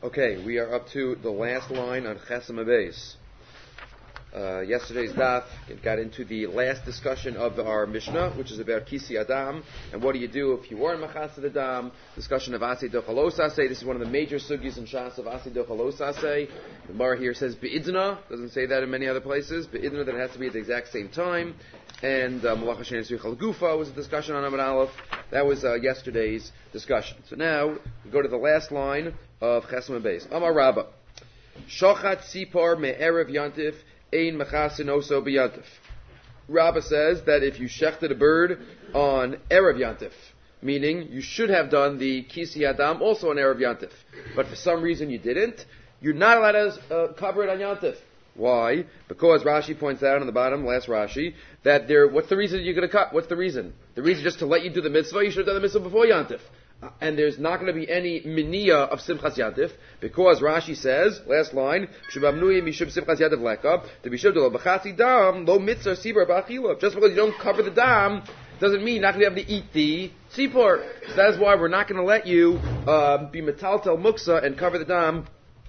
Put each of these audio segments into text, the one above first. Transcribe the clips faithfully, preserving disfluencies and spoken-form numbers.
Okay, we are up to the last line on Chesem Abeis. Uh, yesterday's daf got into the last discussion of our Mishnah, which is about Kisi Adam, and what do you do if you weren't Machased Adam, discussion of Asi Dochalos Aseh. This is one of the major sugis in Shas of Asi Dochalos Aseh. The Gemara here says Be'idna, doesn't say that in many other places, Be'idna, that it has to be at the exact same time, and Malach Hashem Yisrichal Gufa was a discussion on Amud Aleph. That was uh, yesterday's discussion. So now, we go to the last line of Chesem Abeis. Amar Rabba, Shochat Sipar Me'erev Yantif Ein Mechasin Oso B'Yantif. Rabba says that if you shechted a bird on Erev Yantif, meaning you should have done the Kisi Adam also on Erev Yantif, but for some reason you didn't, you're not allowed to uh, cover it on Yantif. Why? Because Rashi points out on the bottom, last Rashi, that there, what's the reason you're going to cut? What's the reason? The reason just to let you do the mitzvah, you should have done the mitzvah before Yantif. Uh, and there's not going to be any miniya of Simchas Yantif, because Rashi says, last line, Shubamnui mishub Simchas Yantif leka, to be shubdul b'chatzi dam, lo mitzvah sibur b'achila. Just because you don't cover the dam, doesn't mean you're not going to be able to eat the tzipor. So that is why we're not going to let you uh, be metaltel muksa and cover the dam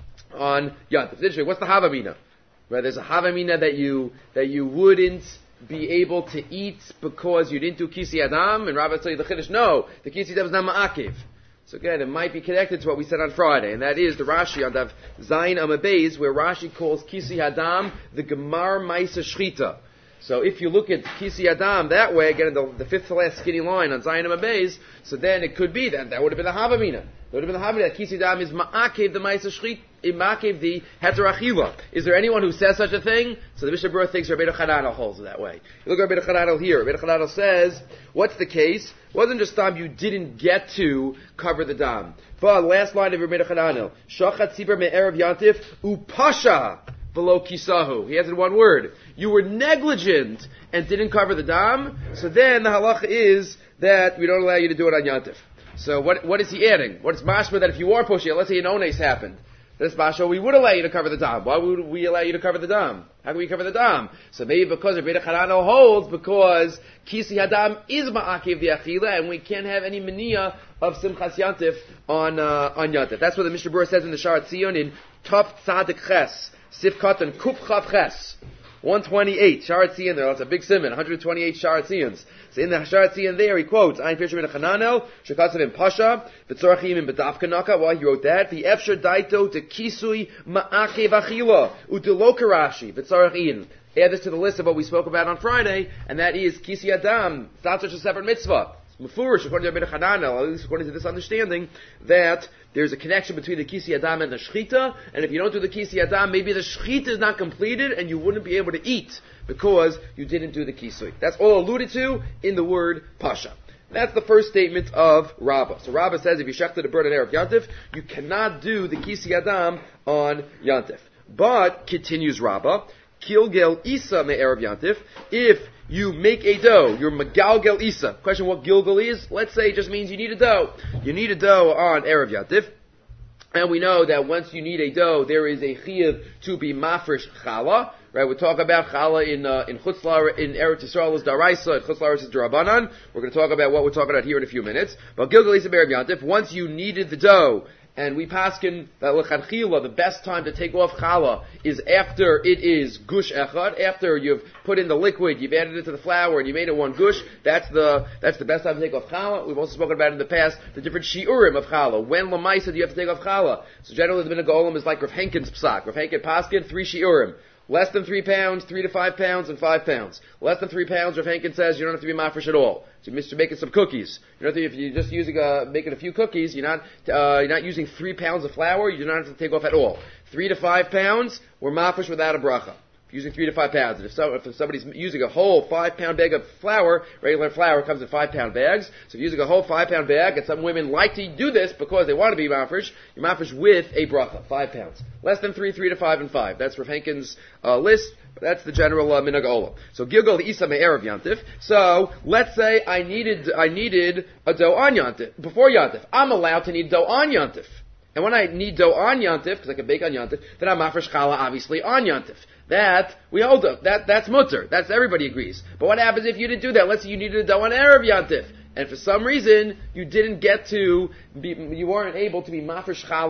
on Yantif. What's the havamina? Right, there's a havamina that you that you wouldn't be able to eat because you didn't do Kisi Adam, and Rabbi tell you the Chiddush, no, the Kisi Adam is not ma'akiv. So again, it might be connected to what we said on Friday, and that is the Rashi on Dav Zayin Amabez, where Rashi calls Kisi Adam the Gemar Maisa Shchita. So if you look at Kisi Adam that way, again, the, the fifth to last skinny line on Zayin Amabez, so then it could be that that would have been the havamina. That would have been the havamina that Kisi Adam is ma'akiv the Maisa Shchita. Imakiv the heterachila. Is there anyone who says such a thing? So the Mishnah Berurah thinks Rabbeinu Chananel holds it that way. You look at Rabbeinu Chananel here. Rabbeinu Chananel says, what's the case? It wasn't just dam you didn't get to cover the dam. But last line of Rabbeinu Chananel, Shachat Sibur Me'erev Yantif Upasha below Kisahu. He has it in one word. You were negligent and didn't cover the dam. So then the halacha is that we don't allow you to do it on Yantif. So what what is he adding? What is mashma that if you are pushing it, let's say an ones happened. This basho, we would allow you to cover the dam. Why would we allow you to cover the dam? How can we cover the dam? So maybe because Rabbeinu Chananel holds, because Kisi Hadam is ma'akiv the achila, and we can't have any mania of Simchas Yantif on, uh, on Yantif. That's what the Mishnah Berurah says in the Sharat Zion in Tov Tzadik Ches, Sifkat and Kuf Chav Ches. one twenty-eight, Sharat Zion there, that's a big simon, one hundred twenty-eight Sharat Zions. So in the Sharat Zion there, he quotes, Ein Pish Rabbeinu Chananel, Shekatzav in Pasha, V'tzorachim in B'dafkanaka, why he wrote that, V'efsher daito te kisui ma'akev achila, u'telo karashi, V'tzorachim. Add this to the list of what we spoke about on Friday, and that is Kisi Adam. It's not such a separate mitzvah. Mufurish, according to Rabbeinu Chananel, at least according to this understanding, that there's a connection between the Kisi Adam and the Shechita, and if you don't do the Kisi Adam, maybe the Shechita is not completed, and you wouldn't be able to eat, because you didn't do the Kisui. That's all alluded to in the word Pasha. That's the first statement of Rabbah. So Rabbah says if you shechted a bird on Erev Yantif, you cannot do the Kisi Adam on Yantif. But, continues Rabbah, Kilgel Isa me Erev Yantif, if you make a dough, you're Megalgel Isa. Question what Gilgal is? Let's say it just means you need a dough. You need a dough on Erev Yantif. And we know that once you need a dough, there is a chiyuv to be mafresh challah. Right? We talk about challah in uh, in Chutzlar, in Eretz Yisrael is daraisa, in Chutzlar is drabanan. We're going to talk about what we're talking about here in a few minutes. But Gilgal Isa Erev Yantif, once you needed the dough, and we paskin that l'chadchila, the best time to take off challah is after it is gush echad, after you've put in the liquid, you've added it to the flour, and you made it one gush. That's the that's the best time to take off challah. We've also spoken about in the past the different shiurim of challah. When lamaisa do you have to take off challah? So generally the minhag olam is like Rav Henkin's psak. Rav Henkin paskin three shiurim. Less than three pounds, three to five pounds, and five pounds. Less than three pounds, Rav Henkin says you don't have to be mafresh at all. So you're making some cookies. You don't have to, if you're just using a, making a few cookies, you're not uh, you're not using three pounds of flour. You do not have to take off at all. Three to five pounds, we're mafresh without a bracha. If you're using three to five pounds, and if, so, if somebody's using a whole five pound bag of flour, regular flour comes in five pound bags. So if you're using a whole five pound bag, and some women like to do this because they want to be mafresh, you're mafresh with a bracha, five pounds. Less than three, three to five, and five. That's Rav Henkin's uh, list. That's the general uh, minhag olam. So Gilgal Isa me'erev Yantif. So let's say I needed I needed a dough on Yantif before Yantif. I'm allowed to need dough on Yantif, and when I need dough on Yantif because I can bake on Yantif, then I'm mafresh challah obviously on Yantif. That we hold up. That that's mutter. That's everybody agrees. But what happens if you didn't do that? Let's say you needed a dough on erev Yantif. and for some reason you didn't get to be, you weren't able to be mafresh challah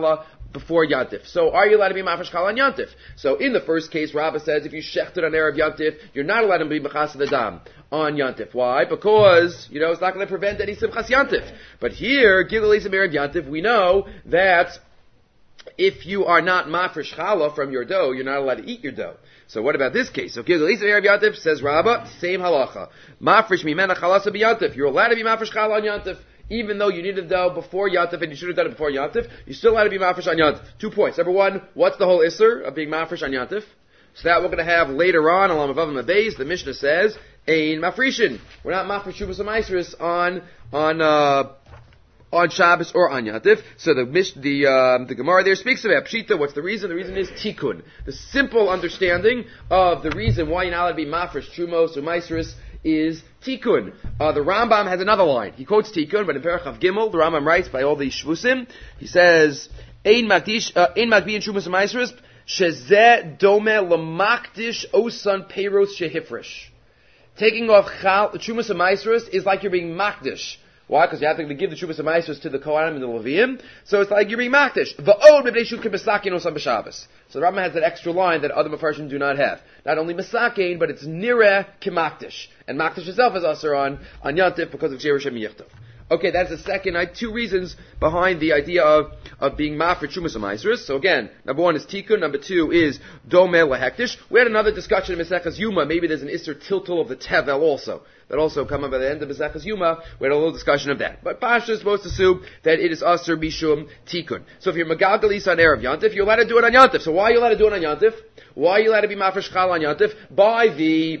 before Yantif. So are you allowed to be mafresh challah on Yantif? So in the first case, Rabbah says if you shechted on Erev Yantif, you're not allowed to be mechas the dam on Yantif. Why? Because, you know, it's not going to prevent any simchas Yantif. But here, Gilul Esim Erev Yantif, we know that if you are not mafresh challah from your dough, you're not allowed to eat your dough. So what about this case? So Gilul Esim Erev Yantif, says Rabbah, same halacha. Mafresh mimena chalasa b'yantif. You're allowed to be mafresh challah on Yantif. Even though you needed dough before Yantif and you should have done it before Yantif, you still allowed to be mafresh on Yantif. Two points. Number one, what's the whole isser of being mafresh on Yantif? So that we're going to have later on, along with Avav Mabeis, the Mishnah says, Ein mafrishin. We're not mafresh shubas amaisris on, on, uh, on Shabbos or on Yantif. So the the um, the Gemara there speaks about Pshita. What's the reason? The reason is Tikkun. The simple understanding of the reason why you're not allowed to be mafresh Trumos or Maisris is Tikkun. Uh, the Rambam has another line. He quotes Tikkun, but in Perach Gimel, the Rambam writes by all the Shvusim, he says, Ein Magdish, Ein Magbi Trumos or Maisris, Shezeh Dome Lamakdish Osan Peiros Shehifresh. Taking off Chal, Trumos or Maisris is like you're being Makdish. Why? Because you have to give the Trubas Amaisros to the Kohanim and the Leviim. So it's like you're being makdish. V'od mebnei shukim mesakin osam b'Shabbos. So the Rambam has that extra line that other Mefarshim do not have. Not only mesakin, but it's nireh kimakdish. And makdish itself is also on, on Yantif because of Gzerah Shem Yichtov. Okay, that's the second. I two reasons behind the idea of, of being ma for Trumas Amaisros. So again, number one is Tikkun, number two is Domeh Lahektish. We had another discussion in Mesechas Yuma. Maybe there's an Isser Tiltul of the Tevel also. That also come up at the end of Mesechas Yuma. We had a little discussion of that. But Pasha is supposed to assume that it is Aser Bishum Tikkun. So if you're Megalgalis on Erev Yantif, you're allowed to do it on Yantif. So why are you allowed to do it on Yantif? Why are you allowed to be Mafresh Chal on Yantif? By the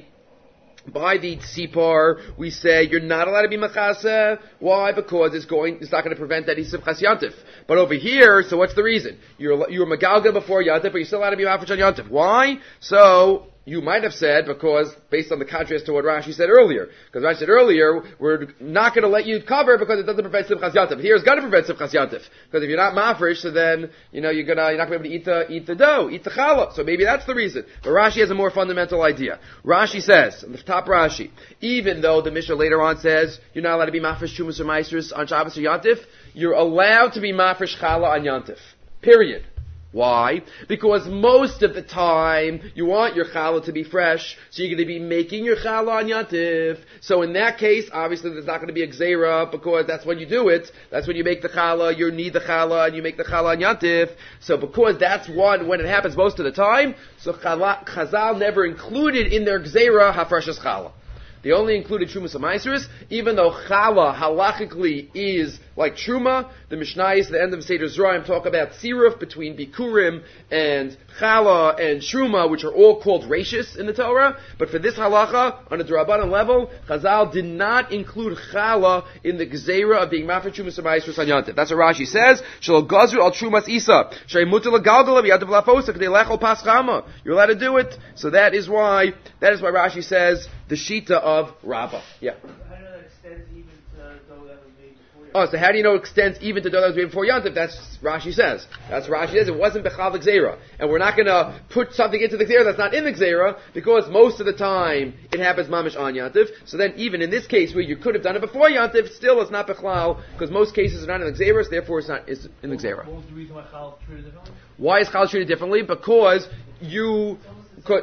By the tzipar, we say you're not allowed to be machasa. Why? Because it's going, it's not going to prevent that he's simchas yantif. But over here, so what's the reason? You're you're magalga before yantif, but you're still allowed to be mafresh on yantif. Why? So you might have said, because based on the contrast to what Rashi said earlier, because Rashi said earlier, we're not going to let you cover because it doesn't prevent simchas yantif. Here it's going to prevent simchas yantif, because if you're not mafresh, so then you know you're gonna you're not going to be able to eat the eat the dough, eat the challah. So maybe that's the reason. But Rashi has a more fundamental idea. Rashi says, the top Rashi, even though the Mishnah later on says you're not allowed to be mafresh chumas or maestros on Shabbos or yantif, you're allowed to be mafresh challah on yantif. Period. Why? Because most of the time you want your challah to be fresh, so you're going to be making your challah on yantif. So in that case, obviously there's not going to be a gzeira, because that's when you do it. That's when you make the challah, you need the challah, and you make the challah on yantif. So because that's one when it happens most of the time, so Chazal never included in their gzeira hafreshas challah. They only included Trumas HaMaisros, even though Challah halachically is like Truma. The Mishnayos, the end of Seder Zerayim, talk about Siruf between Bikurim and Challah and Truma, which are all called Rashis in the Torah. But for this halacha, on a D'Rabbanan level, Chazal did not include Challah in the Gzeira of being Mafar Trumas HaMaisros on Yantif. That's what Rashi says. Shal Gazru al Trumas Isa. Shaymutul Galgala v'yadav lafosa k'dei lechol pas chama. You're allowed to do it. So that is why, that is why Rashi says, the Shita of Rabbah. Yeah. How do you know that extends even to dough that was made before Yantif? Oh, so how do you know it extends even to dough that was made before Yantif? That's Rashi says. That's Rashi says. It wasn't Bechal Gzeira. And we're not going to put something into the Gzeira that's not in the Gzeira, because most of the time it happens mamish on Yantif. So then even in this case where you could have done it before Yantif, still it's not Bechal, because most cases are not in the Gzeira, so therefore it's not it's in the Gzeira. What was the reason why Chal treated it differently? Why is Chal treated differently? Because you could...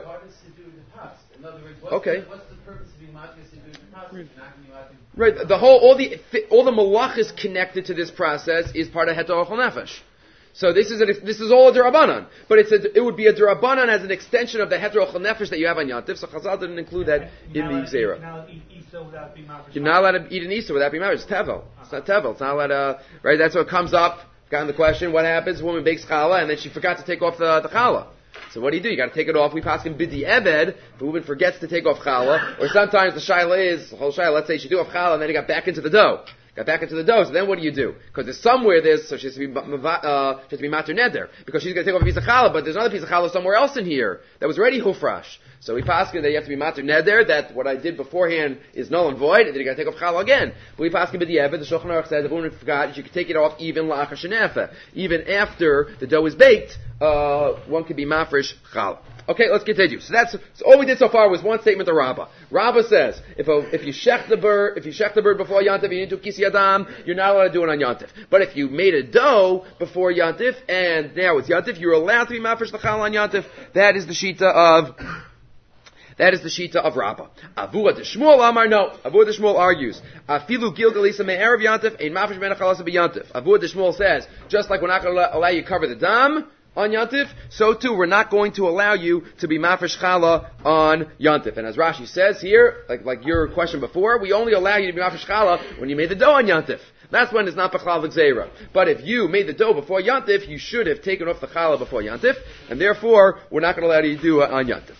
In other words, what's, okay. the, what's the purpose of being matris and doing the process? Right. The whole, all the all the malachas connected to this process is part of heter ochel nefesh. So this is a, this is all a derabanan, but it's a, it would be a derabanan as an extension of the heter ochel nefesh that you have on yantif. So Chazal didn't include that in the gzeira. You're not allowed to eat an Easter without being married. It's tevel. It's not tevel. It's not allowed to. Right. That's what comes up. Gotten the question: what happens? A woman bakes challah and then she forgot to take off the the challah. So what do you do? You got to take it off. We pass him bidi eved. If a woman forgets to take off challah, or sometimes the shaila is the whole shaila. Let's say she do off challah and then he got back into the dough. Got back into the dough. So then what do you do? Because there's somewhere there's so she has to be uh, she has to be mater neder because she's going to take off a piece of challah, but there's another piece of challah somewhere else in here that was already hufrash. So we pass that you have to be mater neder, that what I did beforehand is null and void, and then you got to take off challah again. But we pass bidi eved. The Shulchan Aruch says if a woman forgot, you can take it off even la'achar shenefa, even after the dough is baked. Uh, one could be mafresh challah. Okay, let's continue. So that's so all we did so far was one statement of Rabbah. Rava says, if a, if you shech the bird, if you shech the bird before Yantif, you didn't do Kisi Adam, you're not allowed to do it on Yantif. But if you made a dough before Yantif, and now it's Yantif, you're allowed to be mafresh the challah on Yantif. That is the shita of, that is the shita of Rava. Avua de Shmuel Amar, no. Avua de Shmuel argues, Afilu Gilgalisa me'erev Yantif, ein mafresh ben chalasa be Yantif. Avua de Shmuel says, just like we're not going to allow you to cover the dam on Yantif, so too we're not going to allow you to be mafresh challah on Yantif. And as Rashi says here, like like your question before, we only allow you to be mafresh challah when you made the dough on Yantif. That's when it's not b'chlal v'gzeira. But if you made the dough before Yantif, you should have taken off the challah before Yantif, and therefore we're not going to allow you to do it on Yantif.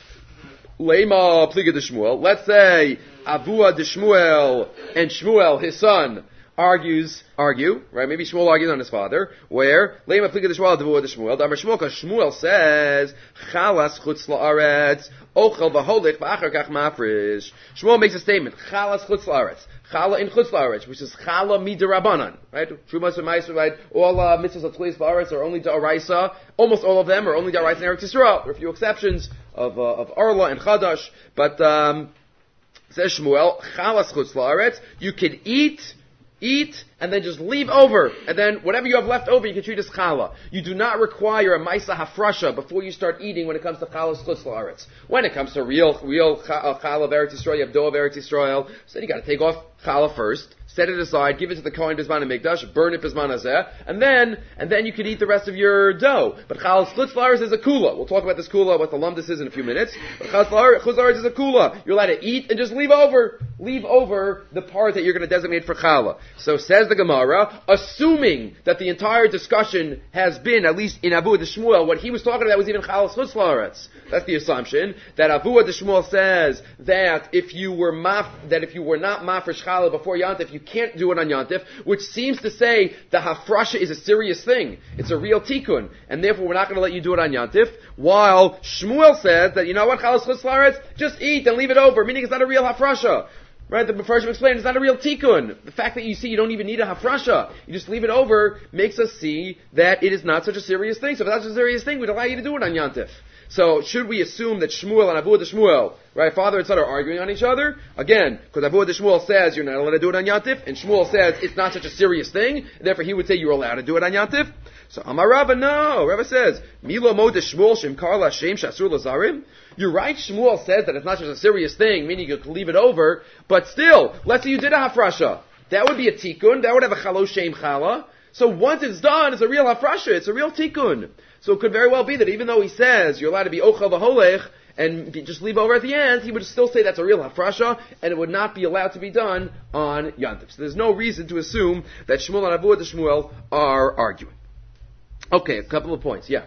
Leima pliga de Shmuel. Let's say Avua de Shmuel and Shmuel, his son, argues, argue, right? Maybe Shmuel argues on his father, where Leima pliga de Shmuel Avua de Shmuel. Damar Shmuel, because Shmuel says Chalas chutz la'aretz ochel v'holich v'achar kach mafresh. Shmuel makes a statement. Chalas chutz la'aretz. Chala in chutz la'aretz, which is chala midirabanan, right? Trumas and Ma'aser, right? All uh, mitzvahs of tleis la'aretz are only da'araisa. Almost all of them are only da'araisa in Eretz Yisrael. There are a few exceptions of uh, of Arla and Chadash, but um, says Shmuel, chalas chutz la'aretz. You can eat. Eat, and then just leave over, and then whatever you have left over, you can treat as challah. You do not require a maisa hafrasha before you start eating when it comes to challah chutz la'aretz. When it comes to real, real challah of Eretz Yisrael, you have dough of Eretz Yisrael, so then you got to take off challah first, set it aside, give it to the Kohen Bizman and Mikdash, burn it Bizman Hazeh, and then, and then you can eat the rest of your dough. But challah chutz la'aretz is a kula. We'll talk about this kula, what the lumdus is in a few minutes. But challah chutz la'aretz is a kula. You're allowed to eat and just leave over, leave over the part that you're going to designate for challah. So says the Gemara, assuming that the entire discussion has been, at least in Avua de Shmuel, what he was talking about was even challah chutz la'aretz. That's the assumption, that Avua de Shmuel says that if you were maf, that if you were not mafresh challah before Yantif, you can't do it on Yantif, which seems to say the hafrasha is a serious thing. It's a real tikkun, and therefore we're not going to let you do it on Yantif, while Shmuel says that, you know what, challah chutz la'aretz, just eat and leave it over, meaning it's not a real hafrasha. Right, the Mepharshim explained it's not a real tikkun. The fact that you see you don't even need a hafrasha, you just leave it over, makes us see that it is not such a serious thing. So if that's a serious thing, we'd allow you to do it on Yantif. So should we assume that Shmuel and Avua de Shmuel, right, father and son are arguing on each other? Again, because Avua de Shmuel says you're not allowed to do it on Yantif, and Shmuel says it's not such a serious thing, and therefore he would say you're allowed to do it on Yantif. So Amar Rava, no. Rava says, Milo mo de Shmuel shem karla shem shasur lazarim. You're right, Shmuel says that it's not just a serious thing, meaning you could leave it over, but still, let's say you did a hafrasha. That would be a tikkun, that would have a chalo shem chala. So once it's done, it's a real hafrasha, it's a real tikkun. So it could very well be that even though he says you're allowed to be ochel v'holech, and be, just leave over at the end, he would still say that's a real hafrasha, and it would not be allowed to be done on Yantif. So there's no reason to assume that Shmuel and Avua de Shmuel are arguing. Okay, a couple of points, yeah.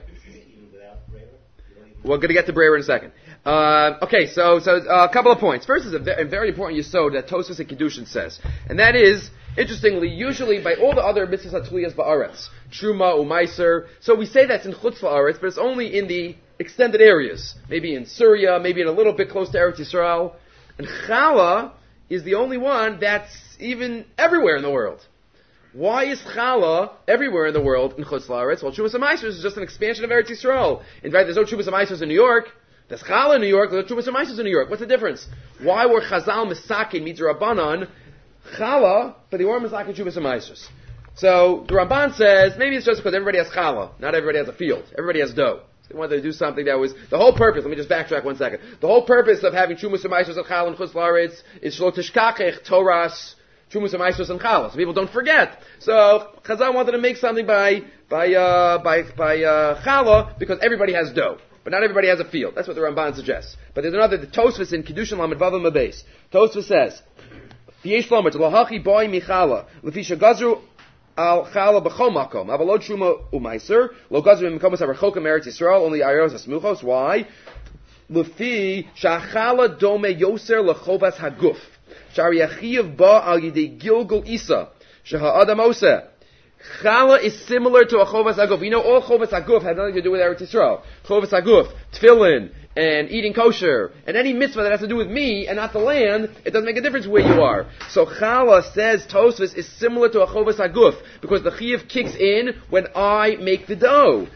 We're going to get to Breyer in a second. Uh, okay, so so uh, a couple of points. First is a, ve- a very important yesod that Tosfos and Kedushin says, and that is, interestingly, usually by all the other mitzvahs hatliyas ba'aretz, truma umaiser. So we say that's in chutz la'aretz, but it's only in the extended areas, maybe in Syria, maybe in a little bit close to Eretz Yisrael. And challah is the only one that's even everywhere in the world. Why is challah everywhere in the world in chutz la'aretz? Well, Trumas HaMaisers is just an expansion of Eretz Yisrael. In fact, there's no Trumas HaMaisers in New York. There's challah in New York. There's no Trumas HaMaisers in New York. What's the difference? Why were Chazal misakin midrabanan challah, but they weren't misakin Trumas HaMaisers? So the Ramban says maybe it's just because everybody has challah, not everybody has a field. Everybody has dough. So they wanted to do something that was the whole purpose. Let me just backtrack one second. The whole purpose of having Trumas HaMaisers and challah and chutz la'aretz is shlo tishkachech Torahs. Trumas HaMaisros and Challah, so people don't forget. So Chazal wanted to make something by by uh, by by uh, Challah because everybody has dough, but not everybody has a field. That's what the Ramban suggests. But there's another, the Tosfos in Kedushin Lamed Vav Mabes. Tosfos says, "V'yesh lomer lohachi boy michala lefi shegazru al Challah b'chol makom avalod truma umaiser lo gazru b'makom harechokim Eretz Yisrael only ayros asmuchos." Why? Lefi shachala dome yoser lechovas haguf. Shariachiv ba al yidei gilgul isa sheha adam oseh. Challah is similar to a chovas haguf. You know, all chovas haguf has nothing to do with Eretz Yisrael. Chovas haguf, tefillin, and eating kosher, and any mitzvah that has to do with me and not the land, it doesn't make a difference where you are. So challah, says Tosfos, is similar to a chovas haguf, because the chiyuv kicks in when I make the dough.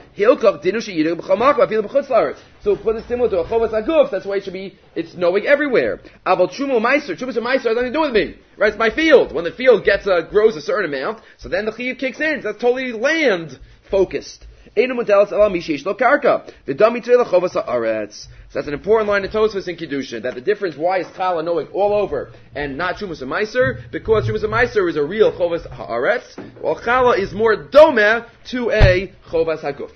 So put it similar to a chovas haguf, that's why it should be, it's knowing everywhere. Aval truma meiser, truma meiser has nothing to do with me. Right, it's my field. When the field gets uh, grows a certain amount, so then the chiyuv kicks in. That's totally land focused. So that's an important line in Tosfos in Kiddushin, that the difference, why is challah knowing all over and not Trumas and Meiser? Because Trumas and Meiser is a real chovas haaretz, while challah is more domeh to a chovas haguf.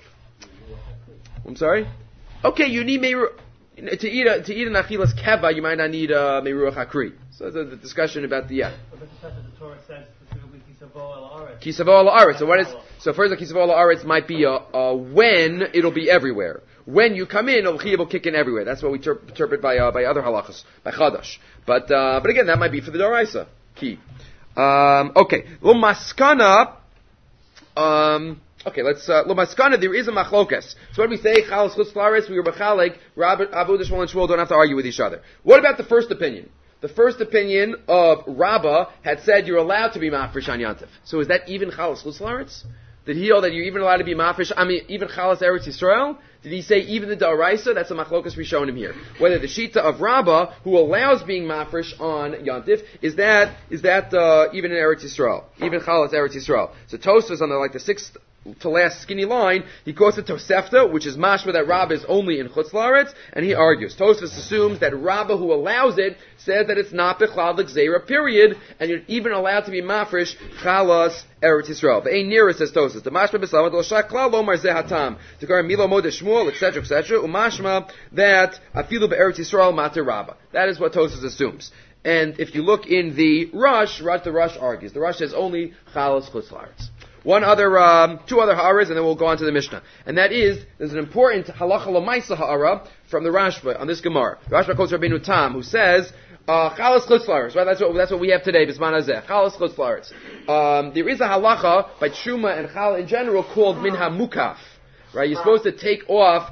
I'm sorry? Okay, you need meiru, to eat a, to eat an achilas keva, you might not need a meiruach hakri. So there's a discussion about the, yeah. But the Torah says specifically kisavo el aretz. Kisavo el aretz. So what is, so first the kisavo el aretz might be a, a when it'll be everywhere. When you come in, el chiyuv will kick in everywhere. That's what we ter- interpret by uh, by other halachas, by chadash. But uh, but again, that might be for the doraisa key. Um, okay, lo maskana. Um, okay, let's uh, lo maskana. There is a machlokas. So when we say chalas chutz la'aretz, we were b'chalek. Rabbi Abu Shmuel and Shmuel don't have to argue with each other. What about the first opinion? The first opinion of Rabbah had said you're allowed to be mafresh on Yantif. So is that even chalas chutz la'aretz? Did he hold that you're even allowed to be mafresh? I mean, even chalas Eretz Yisrael? Did he say even the daraisa? That's a machlokas we've shown him here. Whether the shita of Rabbah, who allows being mafresh on Yantif, is that is that uh, even in Eretz Yisrael, even chalas Eretz Yisrael? So Tosfos on the like the sixth to last skinny line, he quotes the Tosefta, which is mashma that Rabbah is only in Chutz La'aretz, and he argues. Tosfos assumes that Rabbah, who allows it, says that it's not b'chlal l'gzeira, period, and you're even allowed to be mafresh chalas Eretz Yisrael. The ein nira, says Tosfos, the mashma b'slavat l'shak klal lomar zeh hatam, to kar milo mod shmuel, et cetera, et cetera, umashma that afilu be'eretz Yisrael mater Rabbah. That is what Tosfos assumes. And if you look in the Rush, Rush the Rush argues. The Rush says only chalas Chutz La'aretz. One other, um, two other ha'aras, and then we'll go on to the Mishnah. And that is, there's an important halacha l'maisa ha'ara from the Rashba on this Gemara. The Rashba quotes Rabbeinu Tam, who says, uh, chalas chutz la'aretz, right? That's what, that's what we have today, bisman hazeh. Chalas chutz la'aretz. Um, there is a halacha by Truma and Challah in general called minha mukaf, right? You're supposed to take off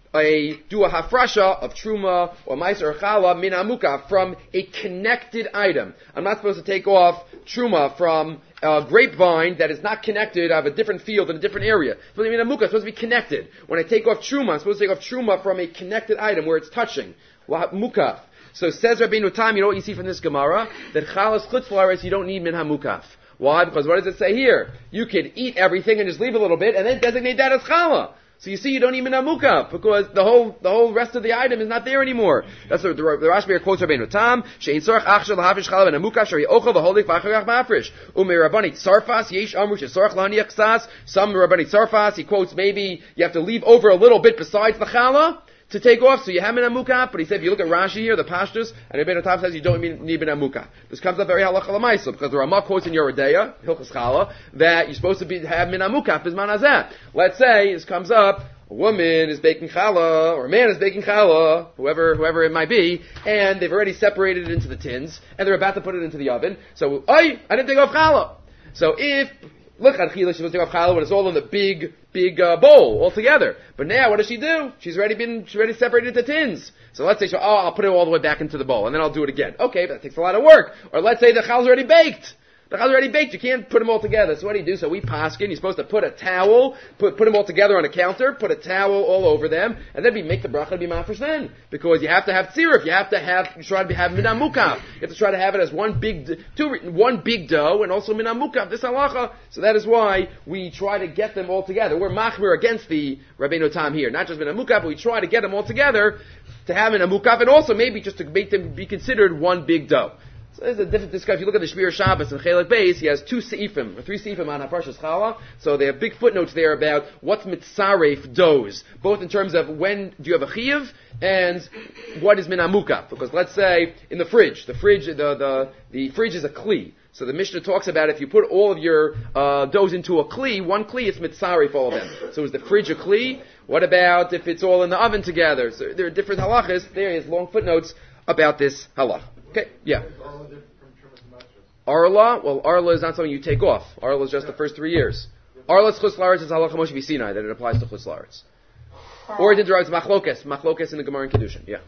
a, do a hafrasha of truma or meiser or challah min hamukaf from a connected item. I'm not supposed to take off truma from a grapevine that is not connected. I have a different field in a different area. So min hamukaf is supposed to be connected. When I take off truma, I'm supposed to take off truma from a connected item where it's touching. Mukaf. So says Rabbeinu Tam, you know what you see from this Gemara? That chalas chutz la'aretz, you don't need min hamukaf. Why? Because what does it say here? You can eat everything and just leave a little bit and then designate that as challah. So you see, you don't even have mukaf because the whole the whole rest of the item is not there anymore. That's what the, the Rashbi quotes Rabbeinu Tam. Shein tzorach achshel lahavish chalav and mukaf shari ochel v'holik v'acharach mafresh. Umei Rabbani Tzarfas yesh amru shesorach laniach ksas. Some Rabbani Tzarfas, he quotes maybe you have to leave over a little bit besides the challah to take off, so you have min hamukaf, but he said if you look at Rashi here, the Pashtus, and Rabbeinu Tam says you don't need min hamukaf. This comes up very halacha l'maisa, because the Ramah quotes in Yoredeya, Hilchas Challah, that you're supposed to be, have min hamukaf, bisman hazeh. Let's say, this comes up, a woman is baking challah, or a man is baking challah, whoever, whoever it might be, and they've already separated it into the tins, and they're about to put it into the oven, so, oi, I didn't take off challah. So if, look at Chila, she's supposed to take off challah when it's all in the big, big uh, bowl all together. But now, what does she do? She's already been, she's already separated into tins. So let's say, she, oh, I'll put it all the way back into the bowl, and then I'll do it again. Okay, but that takes a lot of work. Or let's say the chal's already baked. The chal's already baked. You can't put them all together. So what do you do? So we paskin. You're supposed to put a towel, put put them all together on a counter, put a towel all over them, and then we make the bracha be mafresh then. Because you have to have tziruf. You have to have, you try to have min hamukaf. You have to try to have it as one big, two, one big dough, and also min hamukaf. This halacha. So that is why we try to get them all together. We're machmir against the Rabbeinu Tam here. Not just min hamukaf, but we try to get them all together to have min hamukaf, and also maybe just to make them be considered one big dough. So there's a different discussion. If you look at the Shmir Shabbos and Chelek Beis, he has two seifim, or three seifim on Haparshas Challah. So they have big footnotes there about what's mitzaref doughs, both in terms of when do you have a chiyuv and what is min hamukaf. Because let's say in the fridge, the fridge, the the the fridge is a kli. So the Mishnah talks about if you put all of your uh, doughs into a kli, one kli, it's mitzaref all of them. So is the fridge a kli? What about if it's all in the oven together? So there are different halachas. There is long footnotes about this halach. Okay, yeah. Arla, well, Arla is not something you take off. Arla is just the first three years. Arla's chutz la'aretz is halacha Moshe Sinai, that it applies to chutz la'aretz. Or it interrupts machlokes, machlokes in the Gemara and Kedushin. Yeah.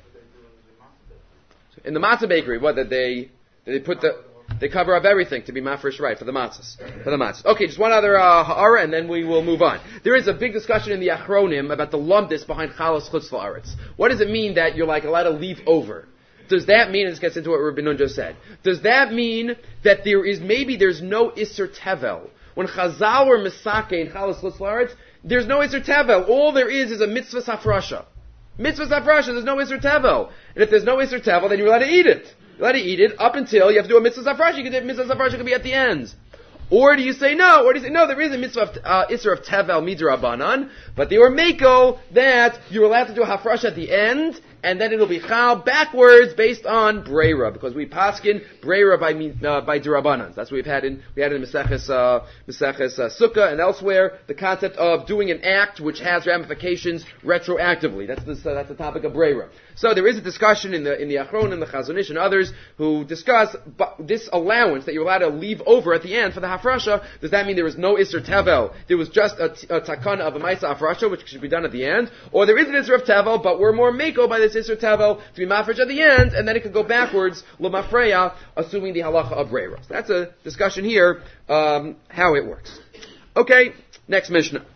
In the matzah bakery, what did they? Did they put the? They cover up everything to be mafresh right for the matzahs. For the matzahs. Okay, just one other uh, ha'ara, and then we will move on. There is a big discussion in the Achronim about the lumdis behind chalas chutz la'aretz. What does it mean that you're like allowed to leave over? Does that mean, and this gets into what Rabbi Nun just said, does that mean that there is, maybe there's no Isser Tevel? When Chazal or Misake in Chalas Chutz La'aretz, there's no Isser Tevel. All there is is a mitzvah safrasha. Mitzvah safrasha, there's no Isser Tevel. And if there's no Isser Tevel, then you're allowed to eat it. You're allowed to eat it up until you have to do a mitzvah safrasha. You can do mitzvah safrasha could be at the end. Or do you say no? Or do you say no? There is a mitzvah of uh, Isser of Tevel midrabanan, but they were meko that you're allowed to do a hafrasha at the end, and then it'll be chal backwards based on breira, because we paskin breira by uh, by durabanans. That's what we've had in we had in Maseches uh, Maseches uh, Sukkah and elsewhere. The concept of doing an act which has ramifications retroactively. That's the uh, that's the topic of breira. So there is a discussion in the in the Achron and the Chazon Ish and others who discuss this allowance that you're allowed to leave over at the end for the hafrasha. Does that mean there was no Isser Tevel? There was just a, t- a takana of a Maisa hafrasha, which should be done at the end, or there is an Isser of Tevel, but we're more mako by this Isser Tevel to be mafresh at the end, and then it could go backwards l'mafreya, assuming the halacha of breira. So that's a discussion here, um, how it works. Okay, next Mishnah,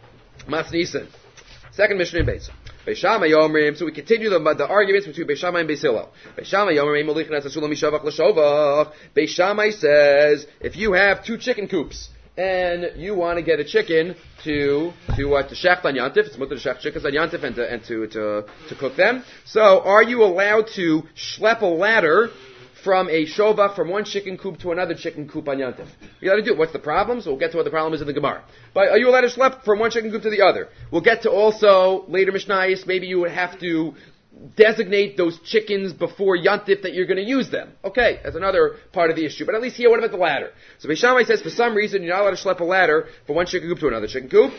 Mas Nisan, second Mishnah in Beis. Beishama Yomrim. So we continue the, the arguments between Beishama and Beis Hillel. Beishama Yomrim Molichin Asasulam Mishavach L'Shovach. Beishama says if you have two chicken coops and you want to get a chicken to to uh, to shecht on Yantif, it's mutter to shecht chickens on Yantif and to and to, to to cook them. So are you allowed to schlep a ladder from a shovach, from one chicken coop to another chicken coop on Yantif? You got to do it. What's the problem? So we'll get to what the problem is in the Gemara. But are you allowed to schlep from one chicken coop to the other? We'll get to also later Mishnayos. Maybe you would have to designate those chickens before Yantif that you're going to use them. Okay, that's another part of the issue. But at least here, what about the ladder? So Beis Shammai says for some reason you're not allowed to schlep a ladder from one chicken coop to another chicken coop.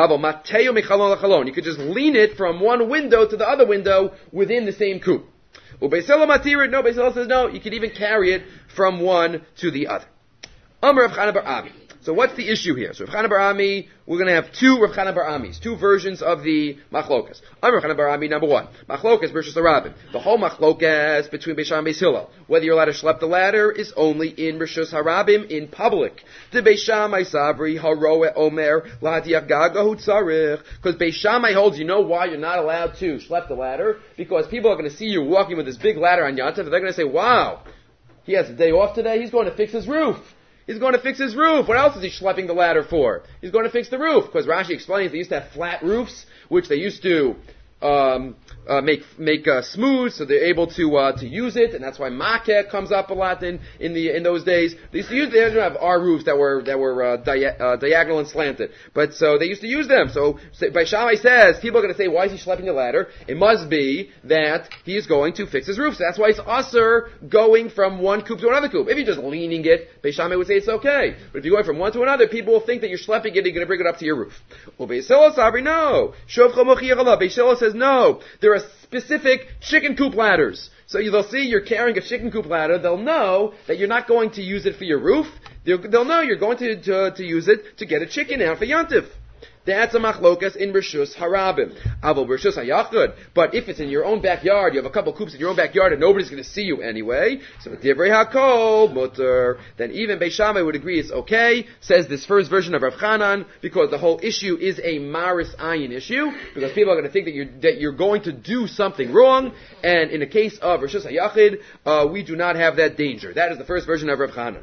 You could just lean it from one window to the other window within the same coop. Well, Beis Hillel matir it. No, Beis Hillel says no. You can even carry it from one to the other. Amar Rav Chana bar Ami. So what's the issue here? So Rav Chana bar Ami, we're going to have two Rav Chana bar Amis, two versions of the machlokas. Amar Rav Chana bar Ami, number one, machlokas versus the Rabbin. The whole machlokas between Beis Shammai and Beis Hillel, whether you're allowed to schlep the ladder, is only in Rishus Harabim, in public. The Beis Shammai Savri Haroe Omer Lahadiach Gagahu Tzarich. Because Beis Shammai holds, you know why you're not allowed to schlep the ladder? Because people are going to see you walking with this big ladder on Yantav, and they're going to say, wow, he has a day off today, he's going to fix his roof. He's going to fix his roof. What else is he schlepping the ladder for? He's going to fix the roof. Because Rashi explains they used to have flat roofs, which they used to um, uh, make make uh, smooth, so they're able to uh, to use it, and that's why makeh comes up a lot in in the in those days. They used to use they didn't have our roofs that were that were uh, dia- uh, diagonal and slanted, but so they used to use them. So Beis Shammai says people are going to say, why is he schlepping the ladder? It must be that he is going to fix his roof. So that's why it's usher going from one coop to another coop. If you're just leaning it, Beis Shammai would say it's okay. But if you're going from one to another, people will think that you're schlepping it and you're going to bring it up to your roof. Well, Beis Hillel Sabri, no. Beis Hillel says no. There are specific chicken coop ladders. So they'll see you're carrying a chicken coop ladder. They'll know that you're not going to use it for your roof. They'll, they'll know you're going to, to, to use it to get a chicken out for Yantif. That's a machlokas in Rishus Harabim. Avol Rishus Hayachud. But if it's in your own backyard, you have a couple coops in your own backyard and nobody's going to see you anyway, so Divrei HaKol Mutter, then even Beis Shammai would agree it's okay, says this first version of Rav Chanan, because the whole issue is a Maris Ayin issue, because people are going to think that you're, that you're going to do something wrong, and in the case of Rishus Hayachid, uh, we do not have that danger. That is the first version of Rav Chanan.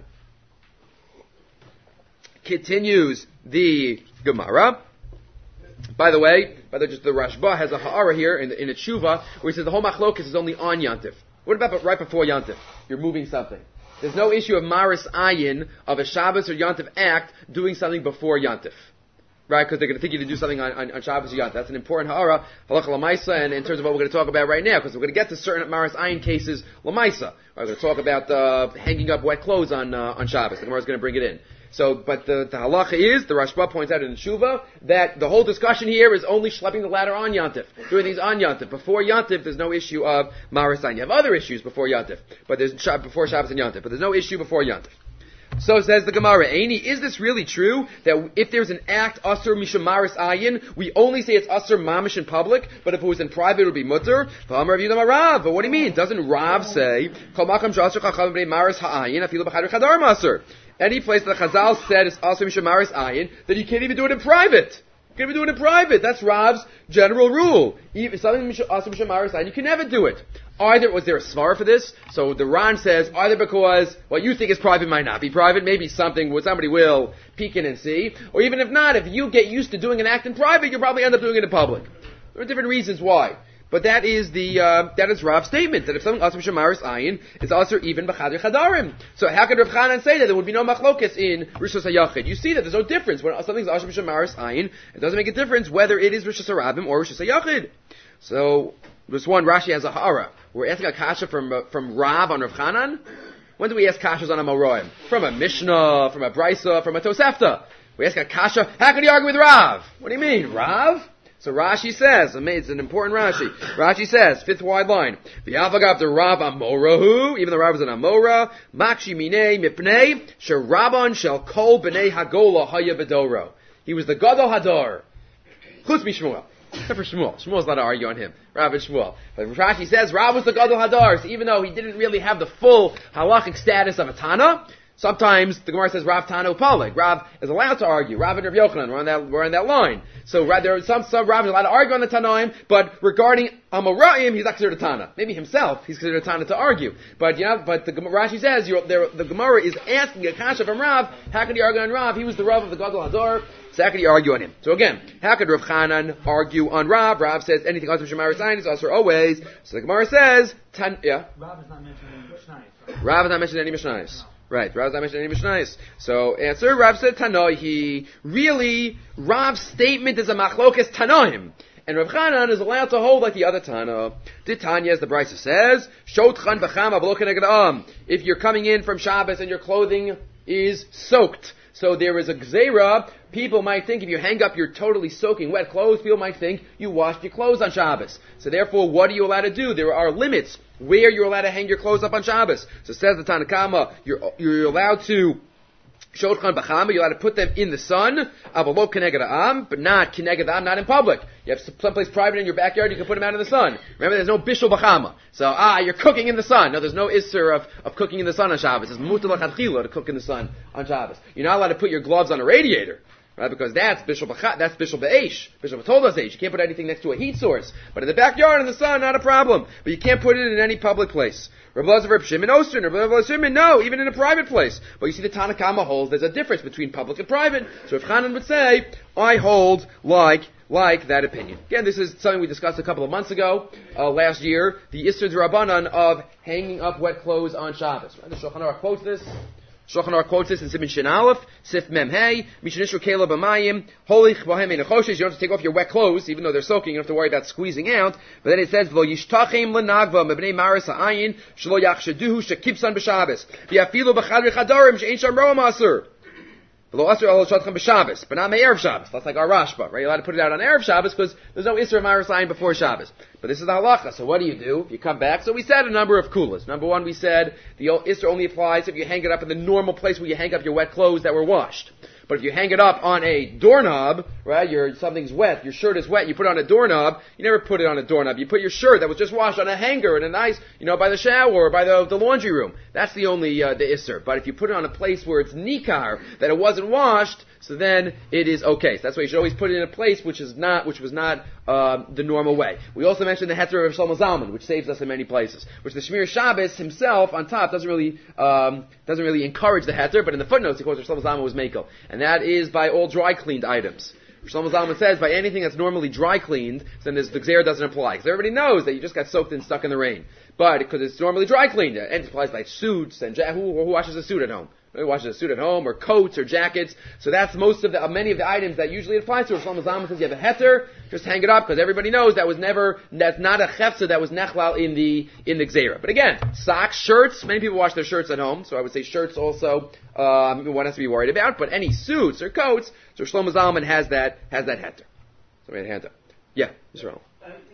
Continues the Gemara. By the way, by the, just the Rashba has a ha'ara here in, in a tshuva where he says the whole machlokas is only on Yantif. What about right before Yantif? You're moving something. There's no issue of Maris Ayin, of a Shabbos or Yantif act, doing something before Yantif. Right? Because they're going to think you to do something on, on, on Shabbos or Yantif. That's an important ha'ara, halacha l'maisa, and in terms of what we're going to talk about right now, because we're going to get to certain Maris Ayin cases l'maisa. We're going to talk about uh, hanging up wet clothes on uh, on Shabbos. The Gemara is going to bring it in. So, but the, the halacha is, the Rashba points out in the Shuva, that the whole discussion here is only schlepping the ladder on Yantif, doing things on Yantif. Before Yantif, there's no issue of Maris Ayin. You have other issues before Yantif, but there's before Shabbos and Yantif, but there's no issue before Yantif. So says the Gemara, Eini, is this really true that if there's an act asur mishamaris ayin, we only say it's asur mamish in public, but if it was in private it would be mutter? But what do you mean? Doesn't Rav say any place that Chazal said is asur mishamaris ayin, that you can't even do it in private? You can never do it in private. That's Rav's general rule. If something asur mishamaris ayin, you can never do it. Either, was there a svara for this? So the Ran says, either because what you think is private might not be private, maybe something where somebody will peek in and see, or even if not, if you get used to doing an act in private, you'll probably end up doing it in public. There are different reasons why. But that is the, uh, that is Rav's statement, that if something asur b'shamaris ayin, it's asur even b'chadr chadarim. So how could Rav Chanan say that there would be no machlokes in Rishus HaYachid? You see that there's no difference. When something's asur b'shamaris ayin, it doesn't make a difference whether it is Rishus HaRabim or Rishus HaYachid. So, this one, Rashi has a hara. We're asking a kasha from, uh, from Rav on Rav Chanan. When do we ask kashas on a Moroim? From a Mishnah, from a Brisa, from a Tosefta. We ask a kasha, how can you argue with Rav? What do you mean, Rav? So Rashi says, it's an important Rashi. Rashi says, fifth wide line, V'yavagav de Rav Amorahu, even though Rav is an Amora, Makshi Minei Mipnei, Sheraban Shel Kol B'nei Hagola Haya Bedoro. He was the Gadol Hadar. Chutz Mishmuel. Except for Shmuel. Shmuel's not to argue on him. Rav and Shmuel. But Rashi says, Rav was the Gadol Hadar, so even though he didn't really have the full halachic status of a Tana, sometimes the Gemara says Rav Tana Upalig. Rav is allowed to argue. Rav and Rav Yochanan, we're on that, we're on that line. So there are some, some Rav is allowed to argue on the Tanaim, but regarding Amoraim, he's not considered a Tana. Maybe himself, he's considered a Tana to argue. But, you know, but the Rashi says, you're, there, the Gemara is asking a kasha from Rav, how can you argue on Rav? He was the Rav of the Gadol Hadar. So how could he argue on him? So again, how could Rav Chanan argue on Rav? Rav says anything asur b'shamaris ayin is asur always. So the Gemara says, tan, yeah? Rav is not mentioned in any Mishnayos. Rav is not mentioned in any Mishnayos. No. Right, Rav is not mentioned in any Mishnayos. So answer, Rav said Tanoi. Really, Rav's statement is a machlokes Tanoim. And Rav Chanan is allowed to hold like the other Tana. The Tanya, as the Brisa says, Shotchan v'chama v'lo keneged am. If you're coming in from Shabbos and your clothing is soaked, so there is a gzeira. People might think if you hang up your totally soaking wet clothes, people might think you washed your clothes on Shabbos. So therefore, what are you allowed to do? There are limits where you're allowed to hang your clothes up on Shabbos. So says the Tanna Kama, you're, you're allowed to Shotchan b'chama, you're allowed to put them in the sun, avalot keneged am, but not keneged am, not in public. You have someplace private in your backyard, you can put them out in the sun. Remember, there's no bishul b'chama. So, ah, you're cooking in the sun. No, there's no isser of, of cooking in the sun on Shabbos. It's mutar l'chadchila to cook in the sun on Shabbos. You're not allowed to put your gloves on a radiator. Right, because that's bishul b'cha, that's bishul b'eish, bishul b'toldas eish. You can't put anything next to a heat source. But in the backyard in the sun, not a problem. But you can't put it in any public place. Reb Elazar, Reb Shimon, Oster, Reb Elazar, Shimon, no, even in a private place. But you see the Tanna Kama holds there's a difference between public and private. So if Chanan would say, I hold like, like that opinion. Again, this is something we discussed a couple of months ago, uh, last year, the Isser D'Rabbanan of hanging up wet clothes on Shabbos. Right? The Shulchan Aruch quotes this. Shulchan Aruch quotes this in Siman Shin Aleph, Sif Mem Hey, Mishnishru Kela B'mayim, Holich Bohem Einachoshes. You don't have to take off your wet clothes, even though they're soaking. You don't have to worry about squeezing out. But then it says, V'lo Yishtachim L'Nagva Mebnei Maris Ha'ayin, Shlo Yachshaduhu Shekipsan B'Shabbos, V'yafilu B'chadri Chadarim She'ein Sham Roam Asur. V'lo Asur Elo Shatchem B'Shabbos, but not Me'erev Shabbos. That's like our Rashba, right? You're allowed to put it out on Erev Shabbos because there's no Isser of Maris Ha'ayin before Shabbos. But this is the halacha. So what do you do? You come back. So we said a number of kulas. Number one, we said the Isser only applies if you hang it up in the normal place where you hang up your wet clothes that were washed. But if you hang it up on a doorknob, right, your, something's wet, your shirt is wet, you put it on a doorknob, you never put it on a doorknob. You put your shirt that was just washed on a hanger in a nice, you know, by the shower or by the, the laundry room. That's the only, uh, the Isser. But if you put it on a place where it's nikar, that it wasn't washed, so then it is okay. So that's why you should always put it in a place which is not, which was not, um, the normal way. We also mentioned the Heter of Shlomo Zalman, which saves us in many places. Which the Shmir Shabbos himself on top doesn't really, um, doesn't really encourage the Heter, but in the footnotes he quotes that Shlomo Zalman was Mekel. And that is by all dry cleaned items. Shlomo Zalman says by anything that's normally dry cleaned, then this, the Gzeir doesn't apply. Because everybody knows that you just got soaked and stuck in the rain. But because it's normally dry cleaned, and it applies like suits and ja- who, who washes a suit at home? Who washes a suit at home, or coats, or jackets. So that's most of the, uh, many of the items that usually it applies to. Shlomo Zalman says you have a heter, just hang it up, because everybody knows that was never, that's not a chefza that was nechlal in the, in the gzeira. But again, socks, shirts, many people wash their shirts at home, so I would say shirts also, um, one has to be worried about, but any suits or coats, so Shlomo Zalman has that, has that heter. So we had a hand up. Yeah, Yisrael. I think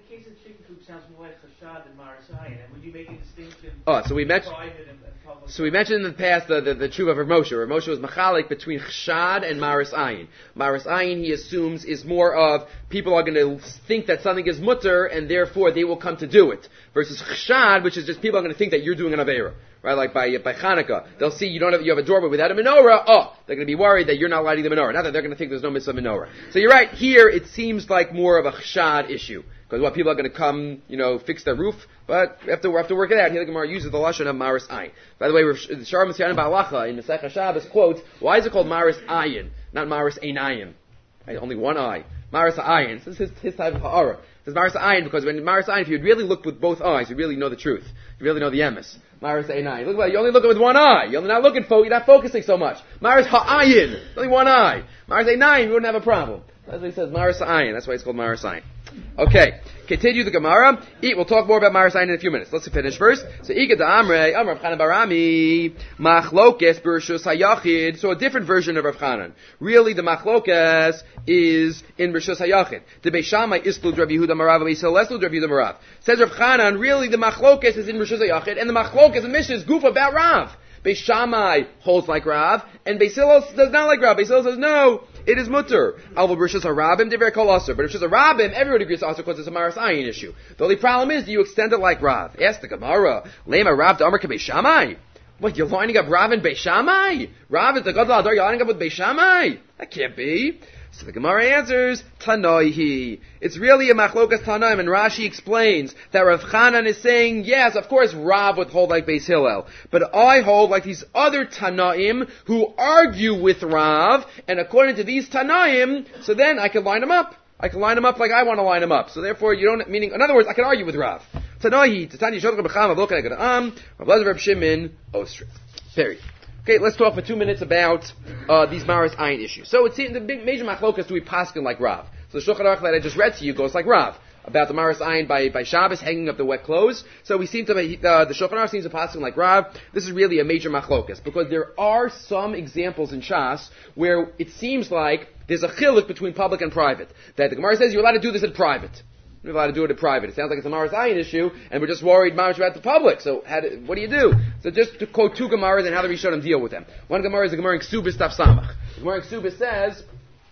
case of chicken coop sounds more like chashad than maris ayin. And when you make a distinction, oh, so we mentioned. private and, and public. So we mentioned in the past the the, the tshuva of Rav Moshe. Rav Moshe was machalik between chashad and maris ayin. Maris ayin, he assumes, is more of people are going to think that something is mutter and therefore they will come to do it. Versus chashad, which is just people are going to think that you're doing an avera. Right, like by by Hanukkah, they'll see you don't have you have a doorway without a menorah. Oh, they're going to be worried that you're not lighting the menorah. Not that they're going to think there's no mitzvah menorah. So you're right. Here it seems like more of a chashad issue because what people are going to come, you know, fix their roof, but we have to we have to work it out. Here the Gemara uses the lashon of maris ayin. By the way, Shar Messianim Ba'alacha in Masechah Shabbos quotes, why is it called maris ayin, not maris einayim? Right, only one eye. Maris ayin. This is his, his type of ha'ara. It's maris ayin because when maris ayin, if you'd really look with both eyes, you really know the truth. You really know the emes. Maris Einai. Look like you're only looking with one eye. You're not looking fo- you're not focusing so much. Maris Ha'ayin. Only one eye. Maris Einai, you wouldn't have a problem. That's what he says, Maris Ha'ayin. That's why it's called Maris Ayin. Okay. Continue the Gemara. Eat. We'll talk more about Maris Ayin in a few minutes. Let's finish first. So Ika Amrei, Amr Rav Chanan Barami, Machlokes B'Rishus HaYachid. So a different version of Rav Chanan. Really, the Machlokes is in B'Rishus HaYachid. The Beis Shammai Islu Rav Yehuda Marav, Beis Hillel Islu Rav Yehuda Marav. Says Rav Chanan, really the Machlokes is in B'Rishus HaYachid, and the Machlokes in Mishnah is goof about Rav. Beis Shammai holds like Rav, and Beis Hillel does not like Rav. Beis Hillel says, no, it is mutter. Alva B'Rishus HaRabim, Divrei Kol Aser. But B'Rishus HaRabim, everybody agrees also because it's a Maris Ayin issue. The only problem is, do you extend it like Rav? Ask the Gemara. Lema Rav D'Amar Beis Shammai. What, you're lining up Rav and Beis Shammai? Rav is the Gadol Adar, you're lining up with Beis Shammai? That can't be. So the Gemara answers, Tanoihi. It's really a machlokas Tanaim, and Rashi explains that Rav Chanan is saying, yes, of course Rav would hold like Beis Hillel, but I hold like these other Tanaim who argue with Rav, and according to these Tanaim, so then I can line them up. I can line them up like I want to line them up. So therefore, you don't, meaning, in other words, I can argue with Rav. Tanoihi, Tatani Shotcha B'cham, Avlokan Agad Rav Lezer Reb Shimon, Ostrich. Period. Okay, let's talk for two minutes about uh, these Maris Ayin issues. So it's the big major machlokas do we paskin like Rav. So the Shulchan Aruch that I just read to you goes like Rav about the Maris Ayin by by Shabbos hanging up the wet clothes. So we seem to be, uh, the Shulchan Aruch seems to paskin like Rav. This is really a major machlokas because there are some examples in Shas where it seems like there's a chiluk between public and private. That the Gemara says you're allowed to do this in private. You're allowed to do it in private. It sounds like it's a Maris Ayin issue, and we're just worried much about the public. So, how do, what do you do? So, just to quote two Gemaras and how the Rishonim deal with them. One Gemara is the Gemara in Ksubis Taf Samach. The Gemara in Ksubis says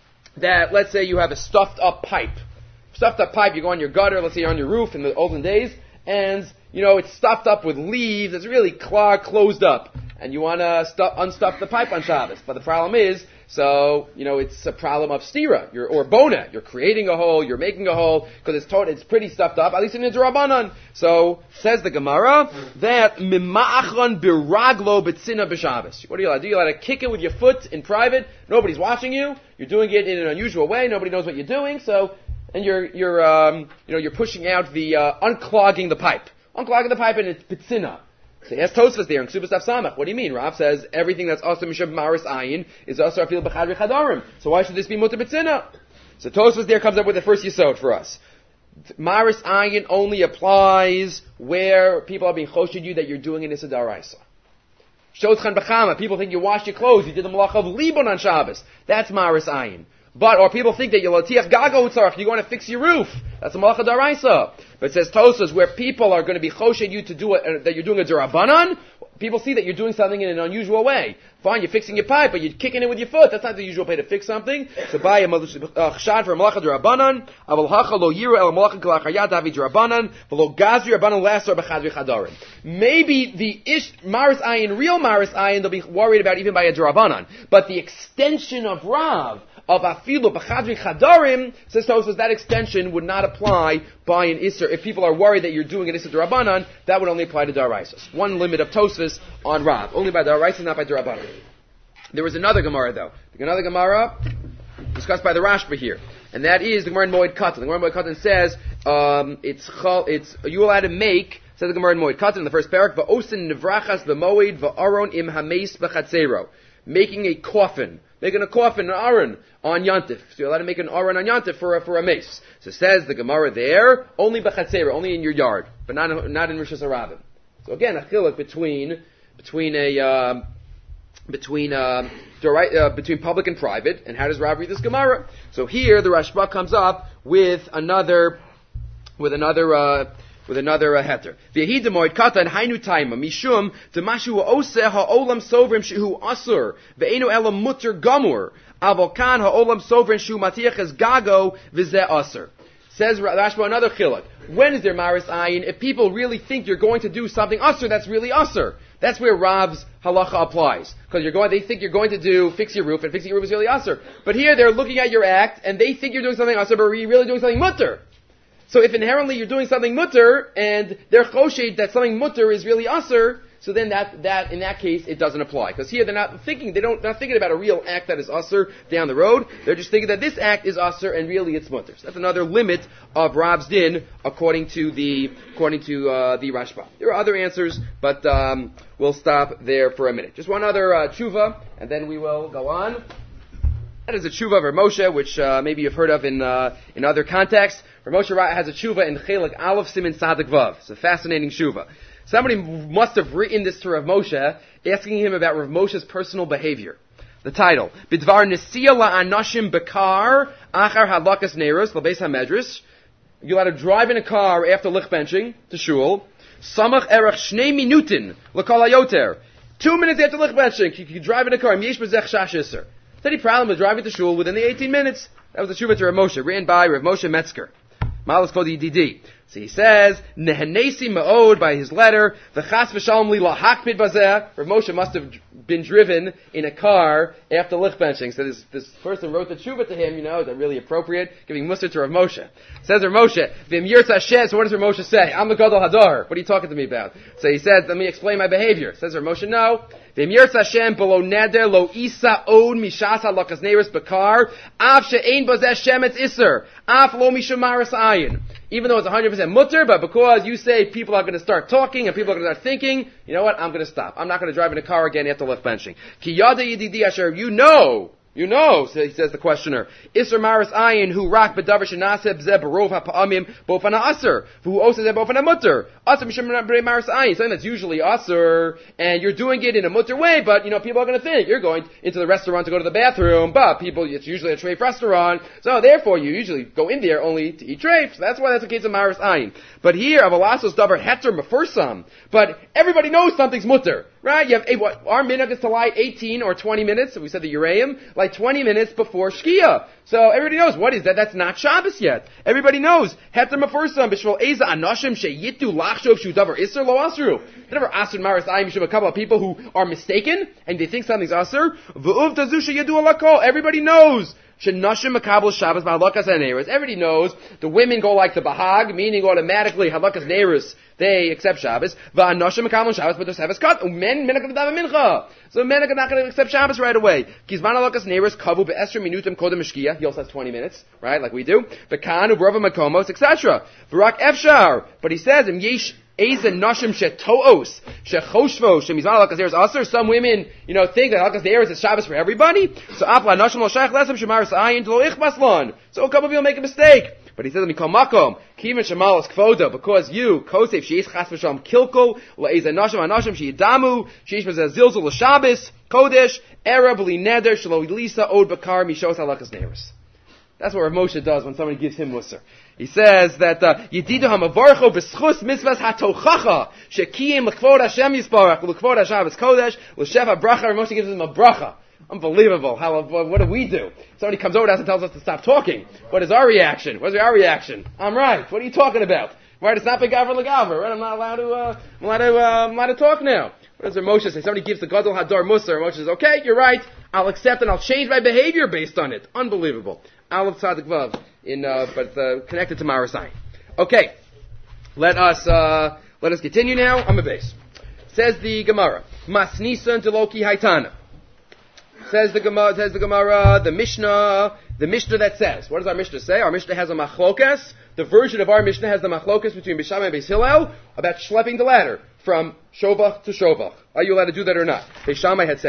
that, let's say you have a stuffed up pipe. Stuffed up pipe, you go on your gutter, let's say you're on your roof in the olden days, and, you know, it's stuffed up with leaves, it's really clogged, closed up, and you want to stu- unstuff the pipe on Shabbos. But the problem is, so, you know, it's a problem of stira, you're, or bona. You're creating a hole, you're making a hole, because it's tot- it's pretty stuffed up, at least in the Rabbanan. So, says the Gemara, that mima'achron biraglo betzina b'Shabbos. What are you allowed to do? You're allowed to kick it with your foot in private, nobody's watching you, you're doing it in an unusual way, nobody knows what you're doing, so, and you're, you're, um, you know, you're pushing out the, uh, unclogging the pipe. Unclogging the pipe, and it's betzina. So he asks Tosfos there in Ksubas Daf Samach. What do you mean? Rav says everything that's also Mishab Maris Ayin is also Afil B'Chadri Chadarim. So why should this be Mutar B'Tzina? So Tosfos there comes up with the first yisod for us. Maris Ayin only applies where people are being choshid you that you're doing an Issa D'Oraisa. Shotchan B'Chama, people think you washed your clothes, you did the Malach of Libon on Shabbos. That's Maris Ayin. But, or people think that you're Latiach Gago Utzarach, you're going to fix your roof. That's a Malach D'Oraisa. But it says Tosfos, where people are going to be choshid you to do it, uh, that you're doing a D'Rabanan, people see that you're doing something in an unusual way. Fine, you're fixing your pipe, but you're kicking it with your foot. That's not the usual way to fix something. So buy a chshad for a malacha d'Rabanan. Aval hacha lo yiru el malacha k'lachayat avi d'Rabanan. V'lo gazri Rabbanan lasor b'chadri chadarim. Maybe the ish Maris Ayin, real Maris Ayin, they'll be worried about even by a d'Rabanan. But the extension of Rav, of afilu b'chadri chadarim, says Tosfos, that extension would not apply by an Isser. If people are worried that you're doing an Isser d'Rabanan, that would only apply to D'Oraisas. One limit of Tosfos on Rav. Only by D'Oraisas, not by D'Rabanan. There was another Gemara though. Another Gemara discussed by the Rashba here. And that is the Gemara in Moed Katan. The Gemara in Moed Katan says, um, it's, it's, are you allowed to make, says the Gemara in Moed Katan in the first parak, va'osin nevrachas v'moed va'aron im hameis b'chatzero. Making a coffin. Making a coffin, an aron, on Yantif. So you're allowed to make an aron on Yantif for a, for a mace. So says the Gemara there, only b'chatzero, only in your yard, but not, not in Rishus HaRabim. So again, a chiluk between, between a, um, between, um, uh, between public and private, and how does Rav read this Gemara? So here, the Rashba comes up with another, with another uh, with another uh, heter. V'yehi demoid kata and hainu taima mishum demashu oseh ha'olam sovrim shehu asur ve'enu elam mutter gamur avokan ha'olam sovrim shehu matiach es gago v'zeh asur. Says Rashba another chiluk. When is there maris ayin? If people really think you're going to do something asur, that's really asur. That's where Rav's halacha applies. Because you're going, they think you're going to do, fix your roof, and fixing your roof is really asur. But here they're looking at your act, and they think you're doing something asur, but you're really doing something mutter. So if inherently you're doing something mutter, and they're choshed that something mutter is really asur, so then that, that, in that case, it doesn't apply. Because here they're not thinking, they don't, they're not thinking about a real act that is asur down the road. They're just thinking that this act is asur and really it's mutter. So that's another limit of Rav's din according to the, according to, uh, the Rashba. There are other answers, but, um, we'll stop there for a minute. Just one other, uh, tshuva, and then we will go on. That is a tshuva of Rav Moshe, which, uh, maybe you've heard of in, uh, in other contexts. Rav Moshe has a tshuva in Chelik Aleph Siman Sadik Vav. It's a fascinating tshuva. Somebody must have written this to Rav Moshe, asking him about Rav Moshe's personal behavior. The title, Bidvar Nesiya La'anashim Bekar Achar Halakas Neiros L'Beis HaMedrash. You're allowed to drive in a car after lich benching to shul. Samach Erech Shnei Minutin L'Kol HaYoter. Two minutes after lich benching, you can drive in a car. Yesh B'Zech Shash Isser. Any problem with driving to shul within the eighteen minutes? That was the shuvah to Rav Moshe, written by Rav Moshe Metzger. Malas Kod Yididi. So he says, Nehenesi Ma'od, by his letter, the Chas V'Shalom Li Lahakpid Bazeh. Rav Moshe must have been driven in a car after lich benching. So this, this person wrote the tshuva to him, you know, is that really appropriate? Giving mussar to Rav Moshe. Says Rav Moshe, V'im Yirtz Hashem, so what does Rav Moshe say? I'm the Gadol Hadar. What are you talking to me about? So he says, let me explain my behavior. Says Rav Moshe, no. V'im Yirtz Hashem, below neder, lo isa od mishas halakas neiros bekar, av she'ein bazeh shemetz iser, av lo mishamaris ayin. Even though it's one hundred percent mutter, but because you say people are going to start talking and people are going to start thinking, you know what, I'm going to stop. I'm not going to drive in a car again after left benching. Ki yada yididi asher, you know, you know, so he says the questioner, Isser maris ayin hu rak bedavar shenaseh bzeh barov ha'pa'amim bofana aser, v'hu oseh bofana mutter. Aser mishem maris ayin, something that's usually aser, and you're doing it in a mutter way, but, you know, people are going to think you're going into the restaurant to go to the bathroom, but people, it's usually a treif restaurant, so therefore you usually go in there only to eat treif. So that's why that's the case of maris ayin. But here, avalasos davar heter mefursam, but everybody knows something's mutter. Right? You have, what, our minhag is to light eighteen or twenty minutes, so we said the Uraim, like twenty minutes before Shkia. So everybody knows, what is that? That's not Shabbos yet. Everybody knows. Heter mefursam, b'shvol eza anoshim sheyitu lachshov shu davar iser lo asru. Never asr maris ayim, you should have a couple of people who are mistaken, and they think something's asr. V'uv tazu sheyidu alakol. Everybody knows. Shenashim makabel Shabbos b'halakas neiros. Everybody knows the women go like the bahag, meaning automatically halakas neiros, they accept Shabbos. V'anoshim makabel Shabbos, but there's Shabbos cut. Men men are going to daven mincha, so men are not going to accept Shabbos right away. Kizman halakas neiros kavu be'esher minutim kodem mishkia. He also has twenty minutes, right, like we do. V'kan u'brova makomos, et cetera. V'rak efshar, but he says im yesh. Ezen nashim shetoos shechoshvo shemizman halakas neiros aser. Some women, you know, think that halakas neiros is Shabbos for everybody. So apla nashim lo shaykh lesem shemaris ayin lo ichbaslan. So a couple of people make a mistake. But he says, "Let me call makom kiven shemalos kvoda," because you kosef sheis chas v'sham kilkol le'ezen nashim anashim sheyidamu sheish bezeh zilzul l'Shabbos kodesh erev li neder shelo lisa od bakar mishos halakas neiros. That's what Rav Moshe does when somebody gives him mussar. He says that Yedidu hamavarcho b'schus mitzvahs hatochacha shekiyim l'kvod Hashem yisparach l'kvod Hashabbos kodesh l'shefa bracha. Rav Moshe gives him a bracha. Unbelievable. How? What do we do? Somebody comes over to us and tells us to stop talking. What is our reaction? What is our reaction? I'm right. What are you talking about? Right? It's not begaver legaver. Right? I'm not allowed to. Uh, I'm allowed to. Uh, I'm allowed to talk now. What does Rav Moshe say? Somebody gives the Gadol Hadar mussar. Rav Moshe says, "Okay, you're right. I'll accept and I'll change my behavior based on it." Unbelievable. Aleph Tzadik Vav, in, uh, but, uh, connected to Marasai. Okay. Let us, uh, let us continue now. I'm a base. Says the Gemara. Masnisan Deloki Haitana. Says the Gemara, says the Gemara, the Mishnah, the Mishnah that says. What does our Mishnah say? Our Mishnah has a machlokas. The version of our Mishnah has the machlokas between Beis Shammai and Beis Hillel about schlepping the ladder from Shovach to Shovach. Are you allowed to do that or not? Beis Shammai had said,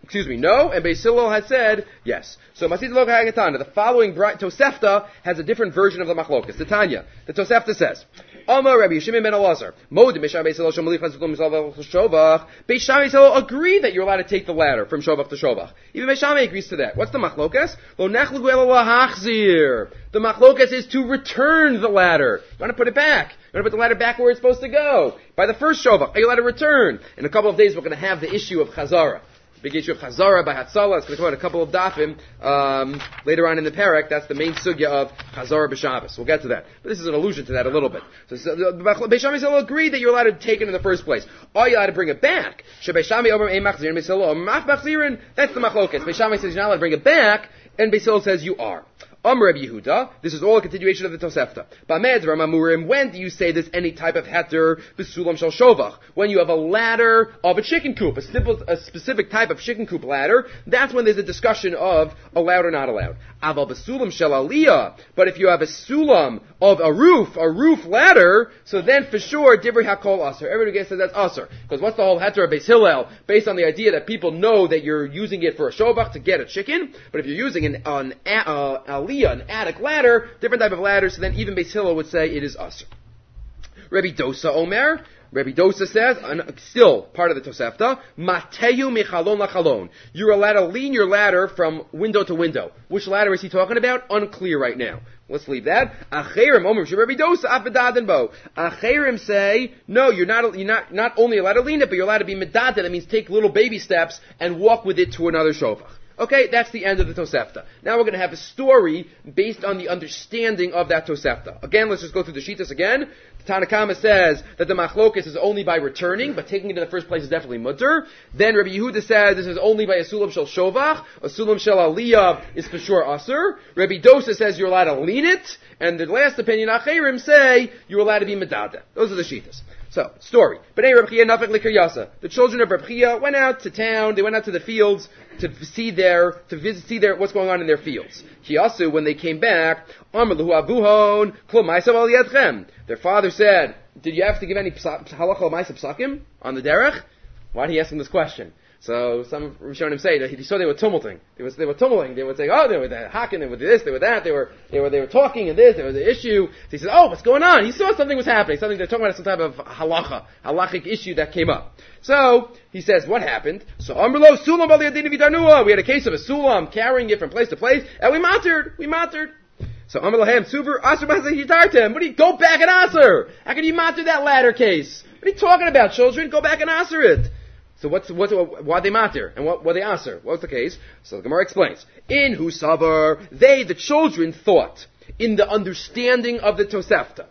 excuse me, no, and Beis Hillel had said yes. So Masid Lo Hagatana, the following bri- Tosefta has a different version of the Machlokas. The Tanya, the Tosefta says, Amar Rabbi Shimon ben Elazar, Mod Misham Beis Hillel Shomlich Hazukum Shovach. Beis Shammai Hillel agree that you're allowed to take the ladder from Shovach to Shovach. Even Beis Shammai agrees to that. What's the Machlokas? Lo Nachlugu Ela Lahachzir. The Machlokas is to return the ladder. You want to put it back. You want to put the ladder back where it's supposed to go. By the first Shovach, are you allowed to return? In a couple of days, we're going to have the issue of Chazara. Big issue of Chazara by Hatzalah. It's going to come out a couple of dafim um, later on in the parak. That's the main sugya of Chazara b'Shabbos. We'll get to that. But this is an allusion to that a little bit. So, so the Beis Shammai will agree that you're allowed to take it in the first place. Are you allowed to bring it back? Beis Shammai omer ein machzirin, Beis Hillel omer mach machzirin. That's the machlokas. Beis Shammai says you're not allowed to bring it back, and Beis Hillel says you are. Amr Rabbi Yehuda, this is all a continuation of the Tosefta. Ba'med Ramamurim, when do you say there's any type of heter b'sulam shel shovach? When you have a ladder of a chicken coop, a, simple, a specific type of chicken coop ladder, that's when there's a discussion of allowed or not allowed. Aval b'sulam shel aliyah, but if you have a sulam of a roof, a roof ladder, so then for sure, divrei hakol aser. Everybody says that's aser. Because what's the whole heter of Beis Hillel? Based on the idea that people know that you're using it for a shovach to get a chicken, but if you're using an, an uh, aliyah, an attic ladder, different type of ladder, so then even Beis Hillel would say it is aser. Rabbi Dosa Omer, Rabbi Dosa says, still part of the Tosefta, Mateyu michalon lachalon. You're allowed to lean your ladder from window to window. Which ladder is he talking about? Unclear right now. Let's leave that. Acherim Omer Rabbi Dosa afedaden bo. Acherim say, no, you're not you're not not only allowed to lean it, but you're allowed to be medaden. That means take little baby steps and walk with it to another shofach. Okay, that's the end of the Tosefta. Now we're going to have a story based on the understanding of that Tosefta. Again, let's just go through the Shittas again. The Tanna Kama says that the Machlokas is only by returning, but taking it in the first place is definitely mutter. Then Rabbi Yehuda says this is only by a sulam shel shovach. A sulam shel aliyah is for sure aser. Rabbi Dosa says you're allowed to lean it. And the last opinion, Acherim, say you're allowed to be medada. Those are the Shittas. So, story. B'nai Reb Chia nafek l'kiryasa. The children of Reb Chia went out to town, they went out to the fields to see their, to visit, see their, what's going on in their fields. Kiyasu, when they came back, Amar l'hu avuhon, klom ma'asav al yadchem. Their father said, did you have to give any halacha ma'asav psakim on the derech? Why did he ask him this question? So some Rishonim say that he saw they were tumulting. They was they were tumulting. They would say, oh, they were hacking, they were this, they were that, they were they were they were talking and this, there was an issue. So he said, oh, what's going on? He saw something was happening, something they're talking about some type of halacha, halachic issue that came up. So he says, what happened? So Amrlo Sulam Baliyadin Vidanua. We had a case of a sulam carrying it from place to place, and we mattered, we mattered. So Amrlahem Suber Aser Hitartem. What do you go back and Aser? How can you matter that latter case? What are you talking about, children? Go back and Aser it. So what's, what's, why they matter? And what, what they answer? What's the case? So the Gemara explains. In Husavar, they, the children, thought, in the understanding of the Tosefta,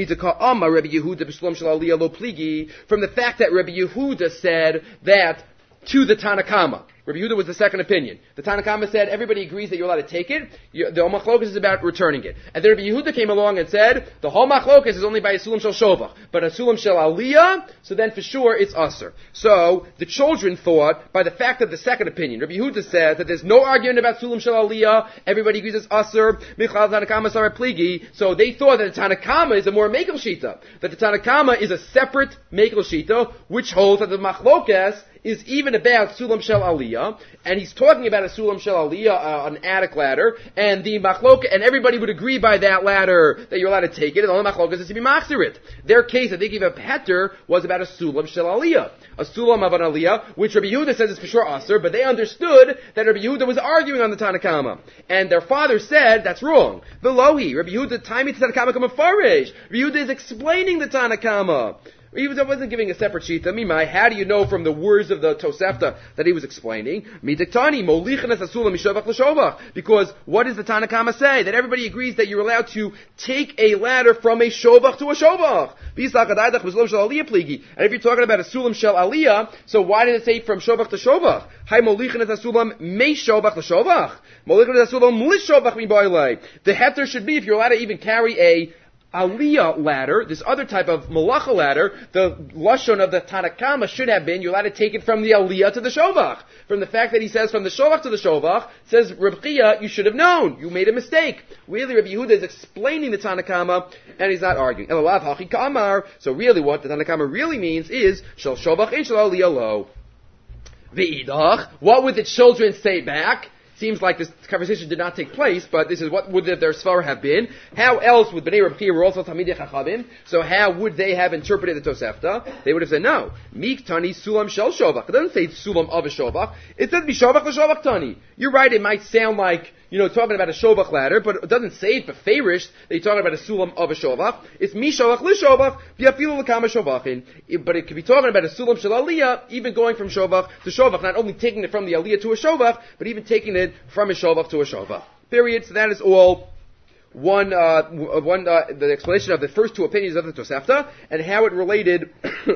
from the fact that Rabbi Yehuda said that to the Tanna Kama. Rabbi Yehuda was the second opinion. The Tanna Kama said everybody agrees that you're allowed to take it. You, the Machlokas is about returning it. And then Rabbi Yehuda came along and said the whole Machlokas is only by a Sulam Shel Shovach, but a Sulam Shel Aliyah, so then for sure it's Aser. So the children thought by the fact of the second opinion, Rabbi Yehuda says that there's no argument about Sulam Shel Aliyah. Everybody agrees it's Aser. Michal Tanna Kama Sar Pligi. So they thought that the Tanna Kama is a more Mekel Shita. That the Tanna Kama is a separate Mekel Shita, which holds that the Machlokas is even about Sulam Shel Aliyah, and he's talking about a Sulam Shel Aliyah, uh, an attic ladder, and the Machloka, and everybody would agree by that ladder that you're allowed to take it, and the only Machlokas is to be Machzir it. Their case that they gave a Heter was about a Sulam Shel Aliyah, a Sulam of an Aliyah, which Rabbi Yehuda says is for sure Aser, but they understood that Rabbi Yehuda was arguing on the Tanna Kama, and their father said that's wrong. Velohi, Rabbi Yehuda, time to Tanna Kama come Farish. Rabbi Yehuda is explaining the Tanna Kama. He wasn't giving a separate sheet. Mimai, how do you know from the words of the Tosefta that he was explaining? Midiktani, molichin es asula mishovach l'shovach. Because what does the Tanna Kama say? That everybody agrees that you're allowed to take a ladder from a shovach to a shovach. And if you're talking about a sulam shel aliyah, so why did it say from shovach to shovach? Hai molichin es asulam me shovach l'shovach. Molichin es asulam l'shovach mi boilei. The heter should be if you're allowed to even carry a Aliyah ladder, this other type of malacha ladder, the lashon of the Tanna Kama should have been, you're allowed to take it from the Aliyah to the Shovach. From the fact that he says from the Shovach to the Shovach, says Reb Chia, you should have known. You made a mistake. Really, Rabbi Yehuda is explaining the Tanna Kama, and he's not arguing. So really what the Tanna Kama really means is, Shel Shovach in Shel Aliyah lo. V'idach, what would the children say back? Seems like this conversation did not take place, but this is what would their svar have been. How else would Bnei Reb Chia were also Talmidei Chachamim? So how would they have interpreted the Tosefta? They would have said, no, Mik Tani Sulam Shel Shovach. It doesn't say Sulam of a Shovach. It says Mishovach L'Shovach Tani. You're right, it might sound like, you know, talking about a Shovach ladder, but it doesn't say it beferish that you're talking about a Sulam of a Shovach. It's Mishovach L'Shovach, V'yafilu L'kama Shovachin. But it could be talking about a Sulam Shel Aliyah, even going from Shovach to Shovach, not only taking it from the Aliyah to a Shovach, but even taking it from a Shovach to a Shovach. Period. So that is all one, uh, one, uh, the explanation of the first two opinions of the Tosefta and how it related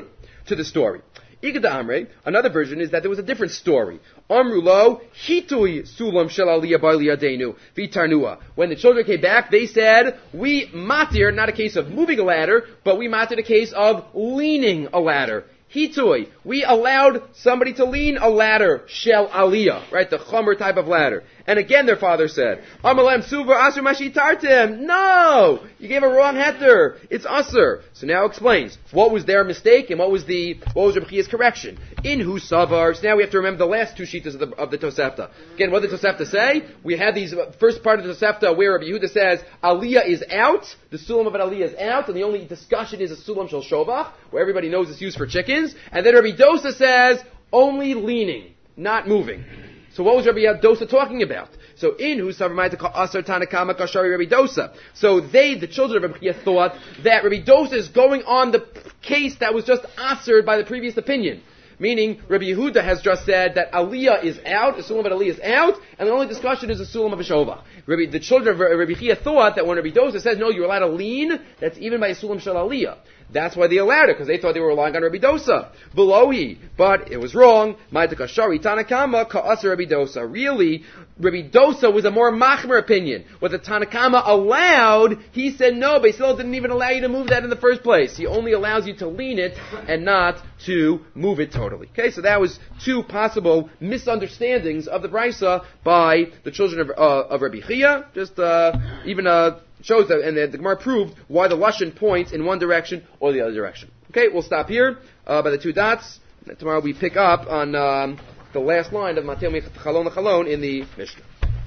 to the story. Igada Amre, another version is that there was a different story. Amrulo, hitui sulam shel aliyah bar liyadenu, vitarnua. When the children came back, they said, we matir, not a case of moving a ladder, but we matir a case of leaning a ladder. Hitui, we allowed somebody to lean a ladder, shel aliyah, right, the chomer type of ladder. And again their father said, Amalem suva asur mashitartim. No! You gave a wrong heter. It's asur. So now explains, what was their mistake and what was the, what was Reb Chia's correction? In who savar. So now we have to remember the last two shitas of the, of the Tosefta. Again, what did the Tosefta say? We had these, uh, first part of the Tosefta where Rabbi Yehuda says, aliyah is out, the sulam of an aliyah is out, and the only discussion is a sulam shel shovach, where everybody knows it's used for chickens. And then Rabbi Dosa says, only leaning, not moving. So what was Rabbi Dosa talking about? So in who Savarmaita Asar Tanakama Kashari Rabbi Dosa. So they, the children of Rabbi Chia, thought that Rabbi Dosa is going on the case that was just assered by the previous opinion. Meaning, Rabbi Yehuda has just said that Aliyah is out, the Sulam of Aliyah is out, and the only discussion is the Sulam of a Shovach. Rabbi, the children of Rabbi Chia thought that when Rabbi Dosa says, no, you're allowed to lean, that's even by a Sulam Shel Aliyah. That's why they allowed it, because they thought they were relying on Rabbi Dosa. Belohi. But it was wrong. Ma'atakashari Tanakama Ka'asa Rabbi Dosa. Really, Rabbi Dosa was a more machmer opinion. What the Tanakama allowed, he said no, but he still didn't even allow you to move that in the first place. He only allows you to lean it and not to move it totally. Okay, so that was two possible misunderstandings of the Brisa by the children of, uh, of Rabbi Chia. Just, uh, even, uh, shows that, and the, the Gemara proved why the Lashon points in one direction or the other direction. Okay, we'll stop here uh, by the two dots. Tomorrow we pick up on um, the last line of Mateo Chalon Chalon in the Mishnah.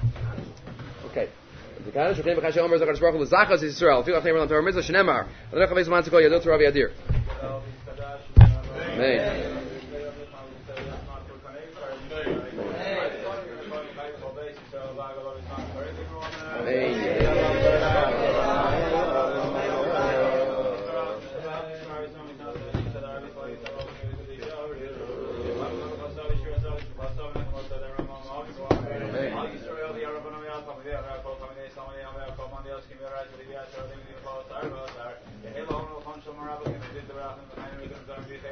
Okay. Amen. Amen.